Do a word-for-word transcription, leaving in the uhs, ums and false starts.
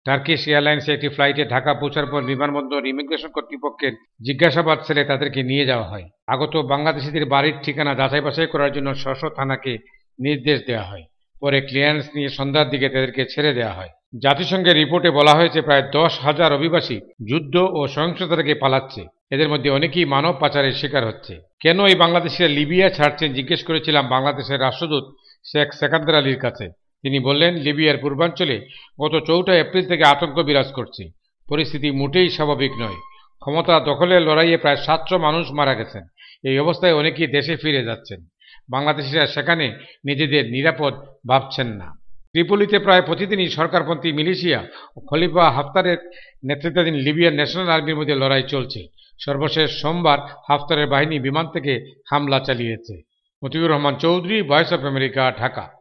Turkish এয়ারলাইন্সের একটি ফ্লাইটে ঢাকা পৌঁছার পর বিমানবন্দর ইমিগ্রেশন কর্তৃপক্ষের জিজ্ঞাসাবাদ সেলে তাদেরকে নিয়ে যাওয়া হয়। আগত বাংলাদেশিদের বাড়ির ঠিকানা যাচাই বাছাই করার জন্য স্ব থানাকে নির্দেশ দেওয়া হয়। পরে ক্লিয়ারেন্স নিয়ে সন্ধ্যার দিকে তাদেরকে ছেড়ে দেওয়া হয়। জাতিসংঘের রিপোর্টে বলা হয়েছে প্রায় দশ হাজার অভিবাসী যুদ্ধ ও সহিংসতা থেকে পালাচ্ছে। এদের মধ্যে অনেকেই মানব পাচারের শিকার হচ্ছে। কেন এই বাংলাদেশিরা লিবিয়া ছাড়ছেন জিজ্ঞেস করেছিলাম বাংলাদেশের রাষ্ট্রদূত শেখ সেকান্দর আলীর কাছে। তিনি বললেন, লিবিয়ার পূর্বাঞ্চলে গত চৌঠা এপ্রিল থেকে আতঙ্ক বিরাজ করছে। পরিস্থিতি মোটেই স্বাভাবিক নয়। ক্ষমতা দখলের লড়াইয়ে প্রায় সাতশো মানুষ মারা গেছেন। এই অবস্থায় অনেকেই দেশে ফিরে যাচ্ছেন। বাংলাদেশিরা সেখানে নিজেদের নিরাপদ ভাবছেন না। ত্রিপোলিতে প্রায় প্রতিদিনই সরকারপন্থী মিলিশিয়া ও খলিফা হাফতারের নেতৃত্বাধীন লিবিয়ার ন্যাশনাল আর্মির মধ্যে লড়াই চলছে। সর্বশেষ সোমবার হাফতারের বাহিনী বিমান থেকে হামলা চালিয়েছে। Motiur Rahman Chowdhury, voice of America, Dhaka.